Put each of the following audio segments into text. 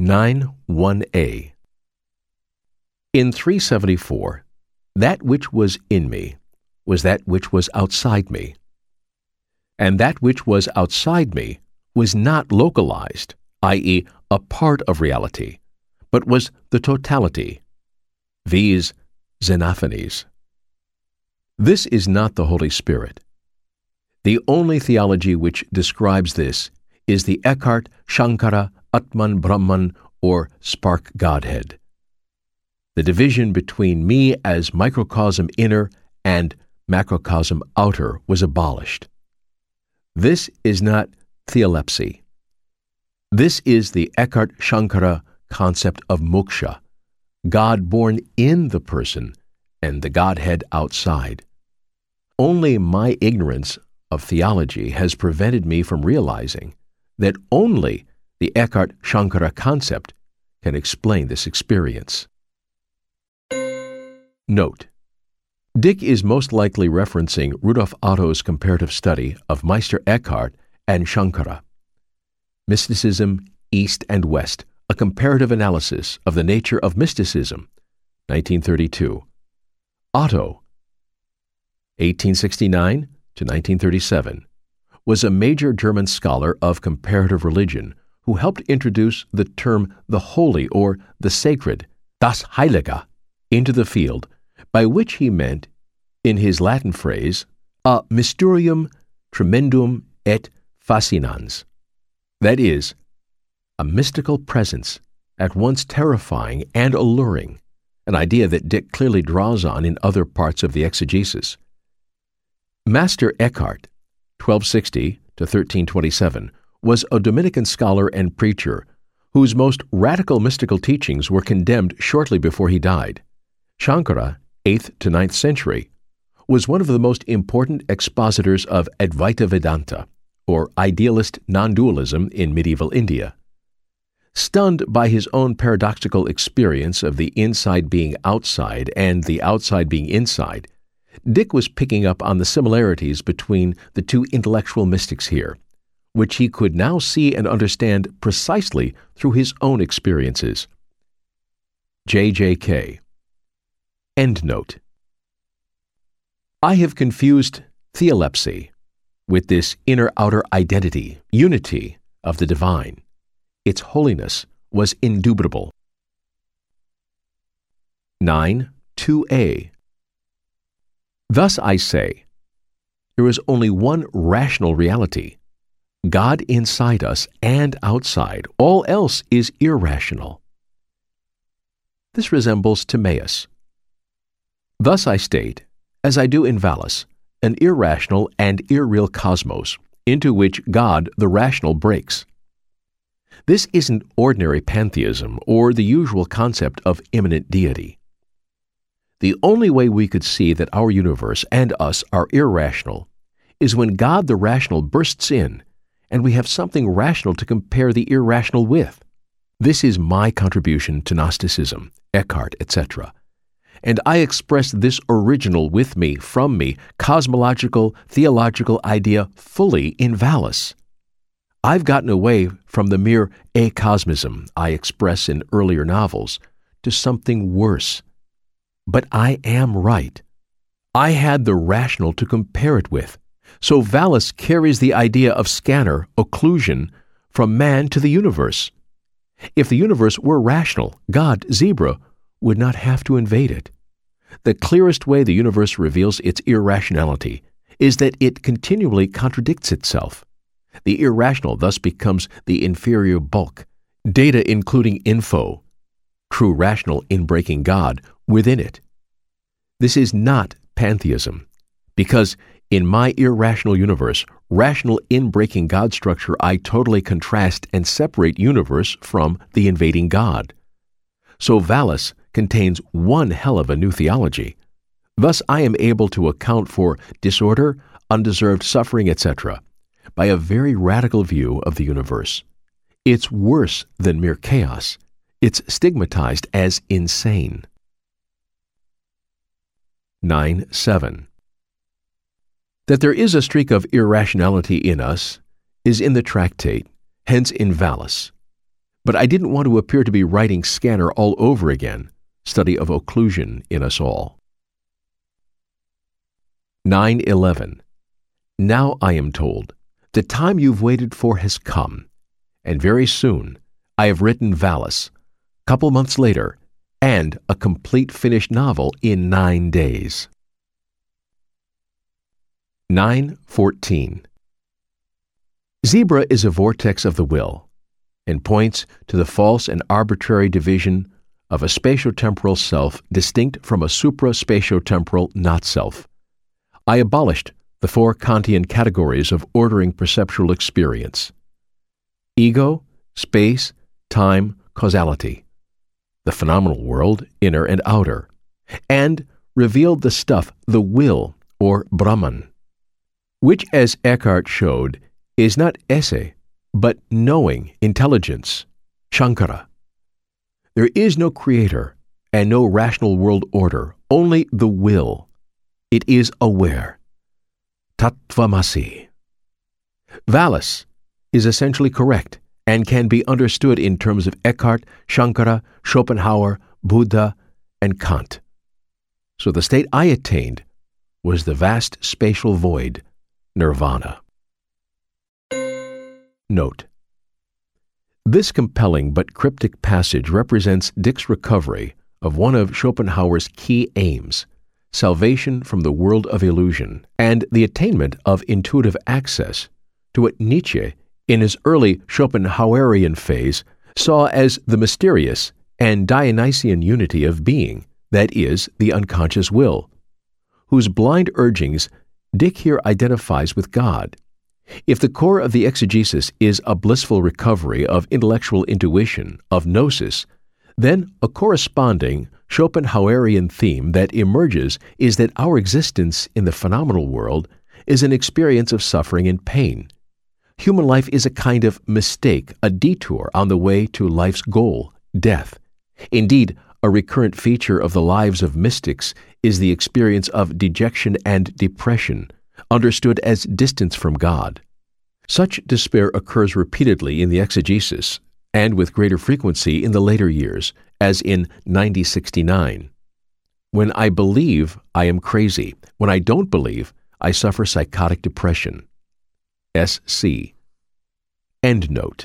9:1a. In 374, that which was in me was that which was outside me, and that which was outside me was not localized, i.e., a part of reality, but was the totality, viz. Xenophanes. This is not the Holy Spirit. The only theology which describes this is the Eckhart Shankara Atman Brahman or Spark Godhead. The division between me as microcosm inner and macrocosm outer was abolished. This is not theolepsy. This is the Eckhart Shankara concept of moksha, God born in the person and the Godhead outside. Only my ignorance of theology has prevented me from realizing that only the Eckhart Shankara concept can explain this experience. Note: Dick is most likely referencing Rudolf Otto's comparative study of Meister Eckhart and Shankara. Mysticism, East and West, a comparative analysis of the nature of mysticism, 1932. Otto, 1869 to 1937, was a major German scholar of comparative religion who helped introduce the term the holy or the sacred, das Heilige, into the field, by which he meant, in his Latin phrase, a mysterium tremendum et fascinans, that is, a mystical presence at once terrifying and alluring, an idea that Dick clearly draws on in other parts of the exegesis. Master Eckhart, 1260 to 1327, was a Dominican scholar and preacher whose most radical mystical teachings were condemned shortly before he died. Shankara, 8th to 9th century, was one of the most important expositors of Advaita Vedanta, or idealist non-dualism in medieval India. Stunned by his own paradoxical experience of the inside being outside and the outside being inside, Dick was picking up on the similarities between the two intellectual mystics here, which he could now see and understand precisely through his own experiences. JJK. Endnote. I have confused theolepsy with this inner-outer identity, unity of the divine. Its holiness was indubitable. 9:2a. Thus I say, there is only one rational reality, God inside us and outside. All else is irrational. This resembles Timaeus. Thus I state, as I do in Vallis, an irrational and irreal cosmos, into which God, the rational, breaks. This isn't ordinary pantheism or the usual concept of immanent deity. The only way we could see that our universe and us are irrational is when God the rational bursts in and we have something rational to compare the irrational with. This is my contribution to Gnosticism, Eckhart, etc. And I express this original with me, from me, cosmological, theological idea fully in Vallis. I've gotten away from the mere acosmism I express in earlier novels to something worse. But I am right. I had the rational to compare it with. So Vallis carries the idea of scanner, occlusion, from man to the universe. If the universe were rational, God, zebra, would not have to invade it. The clearest way the universe reveals its irrationality is that it continually contradicts itself. The irrational thus becomes the inferior bulk, data including info, true rational in-breaking God, within it. This is not pantheism, because in my irrational universe, rational in-breaking God structure, I totally contrast and separate universe from the invading God. So Vallis contains one hell of a new theology. Thus I am able to account for disorder, undeserved suffering, etc., by a very radical view of the universe. It's worse than mere chaos. It's stigmatized as insane. 9:7. That there is a streak of irrationality in us is in the tractate, hence in Vallis. But I didn't want to appear to be writing Scanner all over again, study of occlusion in us all. 9:11. Now I am told, the time you've waited for has come, and very soon I have written Valis, couple months later, and a complete finished novel in 9 days. 9:14. Zebra is a vortex of the will, and points to the false and arbitrary division of a spatiotemporal self distinct from a supra-spatiotemporal not-self. I abolished the 4 Kantian categories of ordering perceptual experience: ego, space, time, causality, the phenomenal world, inner and outer, and revealed the stuff, the will, or Brahman, which, as Eckhart showed, is not esse, but knowing, intelligence, Shankara. There is no creator and no rational world order, only the will. It is aware. Tattvamasi. Valis is essentially correct and can be understood in terms of Eckhart, Shankara, Schopenhauer, Buddha, and Kant. So the state I attained was the vast spatial void, nirvana. Note: this compelling but cryptic passage represents Dick's recovery of one of Schopenhauer's key aims, salvation from the world of illusion, and the attainment of intuitive access to what Nietzsche, in his early Schopenhauerian phase, saw as the mysterious and Dionysian unity of being, that is, the unconscious will, whose blind urgings Dick here identifies with God. If the core of the exegesis is a blissful recovery of intellectual intuition, of gnosis, then a corresponding Schopenhauerian theme that emerges is that our existence in the phenomenal world is an experience of suffering and pain. Human life is a kind of mistake, a detour on the way to life's goal, death. Indeed, a recurrent feature of the lives of mystics is the experience of dejection and depression, understood as distance from God. Such despair occurs repeatedly in the exegesis, and with greater frequency in the later years, as in 9069. When I believe, I am crazy. When I don't believe, I suffer psychotic depression. S.C. Endnote.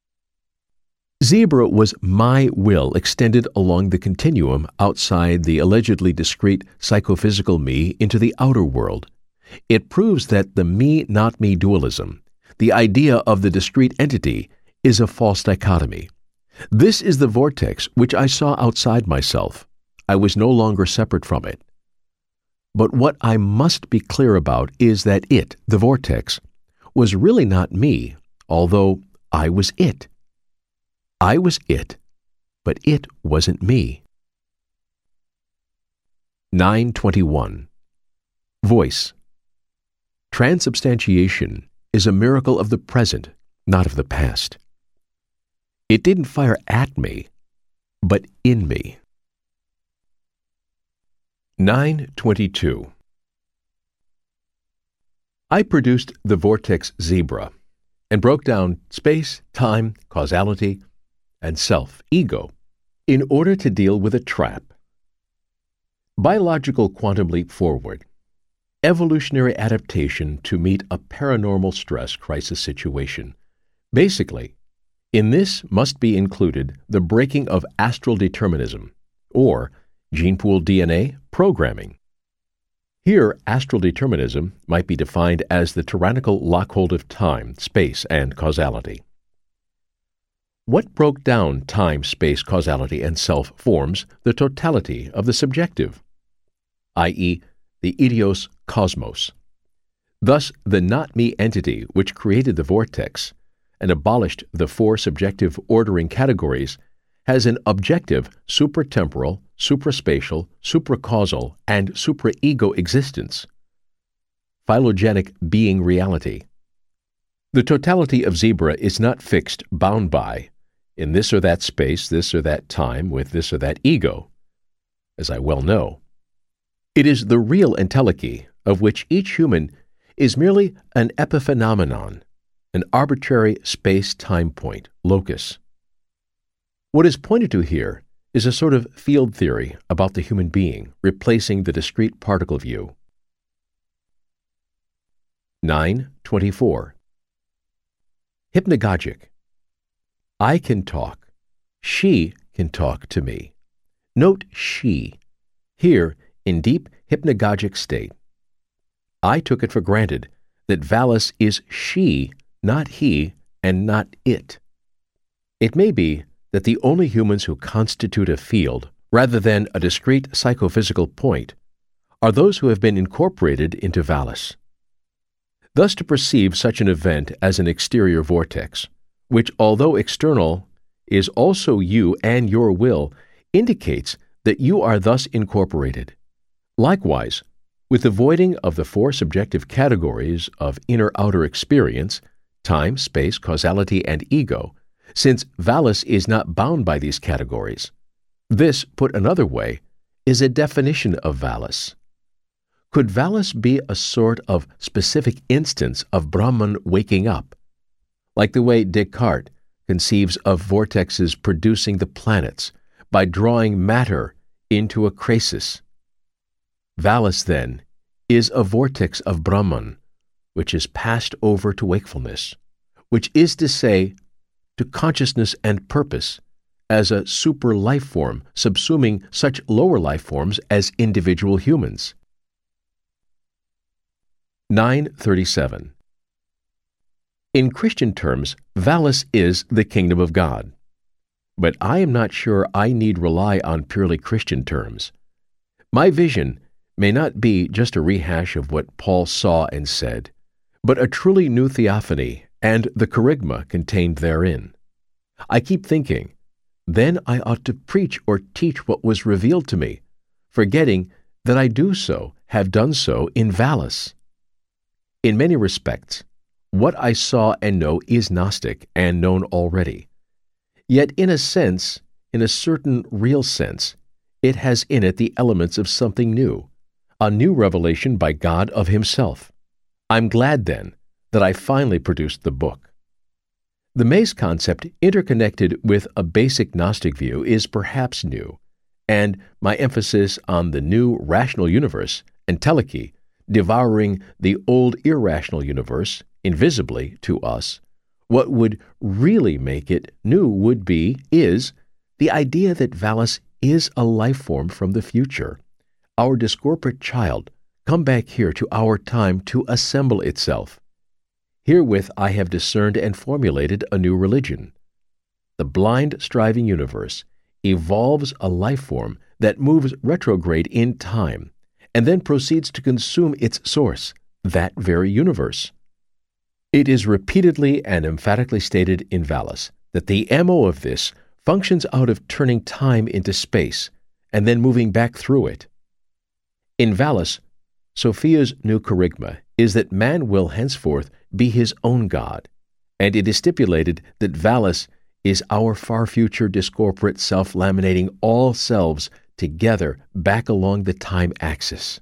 Zebra was my will extended along the continuum outside the allegedly discrete psychophysical me into the outer world. It proves that the me-not-me dualism, the idea of the discrete entity, is a false dichotomy. This is the vortex which I saw outside myself. I was no longer separate from it. But what I must be clear about is that it, the vortex, was really not me, although I was it. I was it, but it wasn't me. 9:21. Voice. Transubstantiation is a miracle of the present, not of the past. It didn't fire at me, but in me. 9:22. I produced the vortex Zebra and broke down space, time, causality, and self, ego, in order to deal with a trap. Biological quantum leap forward. Evolutionary adaptation to meet a paranormal stress crisis situation. Basically, in this must be included the breaking of astral determinism, or gene pool DNA programming. Here, astral determinism might be defined as the tyrannical lockhold of time, space, and causality. What broke down time, space, causality, and self forms the totality of the subjective, i.e., the idios cosmos. Thus, the not-me entity which created the vortex and abolished the 4 subjective ordering categories has an objective supratemporal, supraspatial, supracausal, and supraego existence. Phylogenic being reality. The totality of Zebra is not fixed, bound by, in this or that space, this or that time, with this or that ego, as I well know. It is the real entelechy, of which each human is merely an epiphenomenon, an arbitrary space-time point, locus. What is pointed to here is a sort of field theory about the human being, replacing the discrete particle view. 9.24. Hypnagogic. I can talk. She can talk to me. Note she, here in deep hypnagogic state. I took it for granted that Valis is she, not he, and not it. It may be that the only humans who constitute a field, rather than a discrete psychophysical point, are those who have been incorporated into Valis. Thus to perceive such an event as an exterior vortex, which although external is also you and your will, indicates that you are thus incorporated. Likewise, with the voiding of the four subjective categories of inner-outer experience, time, space, causality, and ego, since Valis is not bound by these categories. This, put another way, is a definition of Valis. Could Valis be a sort of specific instance of Brahman waking up, like the way Descartes conceives of vortexes producing the planets by drawing matter into a crasis? Valis, then, is a vortex of Brahman, which is passed over to wakefulness, which is to say, to consciousness and purpose, as a super life form subsuming such lower life forms as individual humans. 9.37. In Christian terms, Valis is the kingdom of God. But I am not sure I need rely on purely Christian terms. My vision may not be just a rehash of what Paul saw and said, but a truly new theophany and the kerygma contained therein. I keep thinking, then I ought to preach or teach what was revealed to me, forgetting that I have done so in Valis. In many respects, what I saw and know is Gnostic and known already. Yet in a certain real sense, it has in it the elements of something new, a new revelation by God of Himself. I'm glad, then, that I finally produced the book. The maze concept interconnected with a basic Gnostic view is perhaps new, and my emphasis on the new rational universe, entelechy, devouring the old irrational universe, invisibly to us, what would really make it new is the idea that Valis is a life form from the future, our discorporate child, come back here to our time to assemble itself. Herewith I have discerned and formulated a new religion. The blind, striving universe evolves a life form that moves retrograde in time, and then proceeds to consume its source, that very universe. It is repeatedly and emphatically stated in Valis that the MO of this functions out of turning time into space and then moving back through it. In Valis, Sophia's new kerygma is that man will henceforth be his own God, and it is stipulated that Valis is our far future discorporate self laminating all selves together back along the time axis.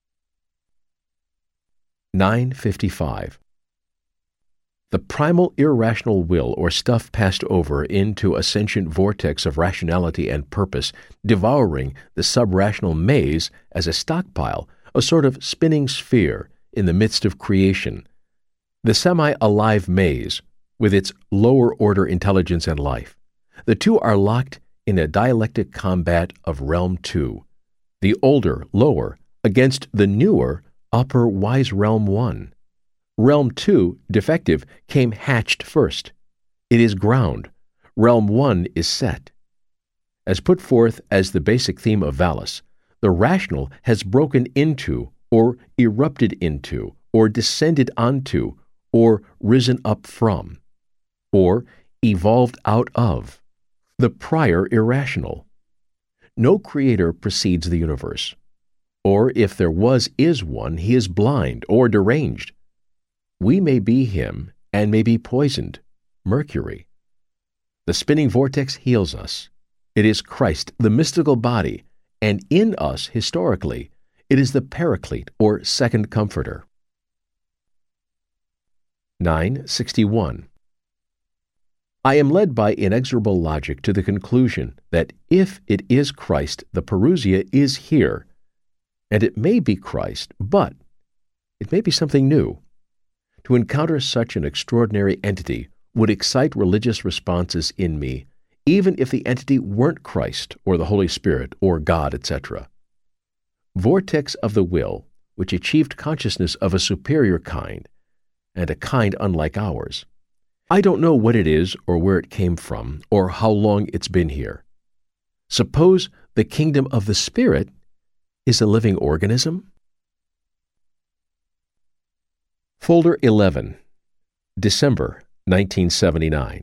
9.55. The primal irrational will or stuff passed over into a sentient vortex of rationality and purpose, devouring the subrational maze as a stockpile, a sort of spinning sphere in the midst of creation. The semi-alive maze, with its lower-order intelligence and life. The two are locked in a dialectic combat of Realm 2, the older, lower, against the newer, upper wise Realm 1. Realm 2, defective, came hatched first. It is ground. Realm 1 is set. As put forth as the basic theme of Valis, the rational has broken into, or erupted into, or descended onto, or risen up from, or evolved out of, the prior irrational. No creator precedes the universe. Or if there is one, he is blind or deranged. We may be him and may be poisoned, Mercury. The spinning vortex heals us. It is Christ, the mystical body, and in us, historically, it is the Paraclete or second comforter. 9.61. I am led by inexorable logic to the conclusion that if it is Christ, the Parousia is here, and it may be Christ, but it may be something new. To encounter such an extraordinary entity would excite religious responses in me, even if the entity weren't Christ or the Holy Spirit or God, etc. Vortex of the will, which achieved consciousness of a superior kind, and a kind unlike ours. I don't know what it is or where it came from or how long it's been here. Suppose the kingdom of the Spirit is a living organism? Folder 11, December 1979.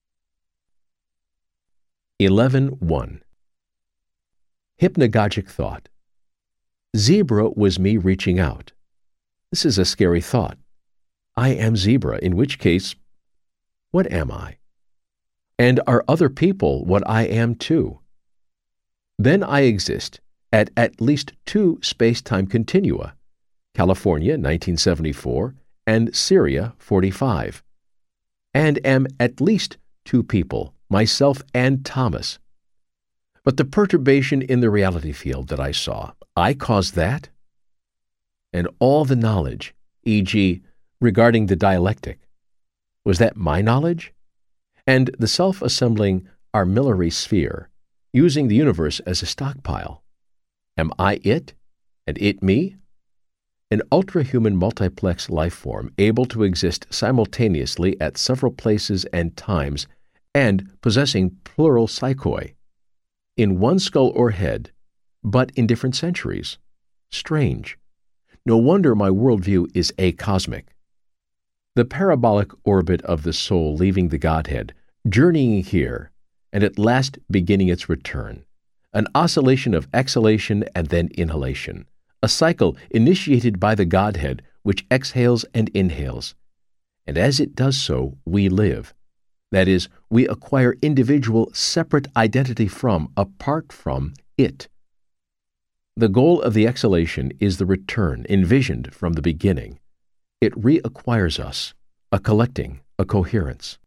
11.1. Hypnagogic thought. Zebra was me reaching out. This is a scary thought. I am zebra, in which case, what am I? And are other people what I am too? Then I exist at least two space-time continua, California 1974 and Syria 45, and am at least two people, myself and Thomas. But the perturbation in the reality field that I saw, I caused that? And all the knowledge, e.g., regarding the dialectic, was that my knowledge? And the self-assembling armillary sphere, using the universe as a stockpile, am I it, and it me? An ultra-human multiplex life form able to exist simultaneously at several places and times and possessing plural psychoi, in one skull or head, but in different centuries. Strange. No wonder my worldview is acosmic. The parabolic orbit of the soul leaving the Godhead, journeying here, and at last beginning its return. An oscillation of exhalation and then inhalation. A cycle initiated by the Godhead which exhales and inhales. And as it does so, we live. That is, we acquire individual, separate identity from, apart from, it. The goal of the exhalation is the return, envisioned from the beginning. It reacquires us, a collecting, a coherence.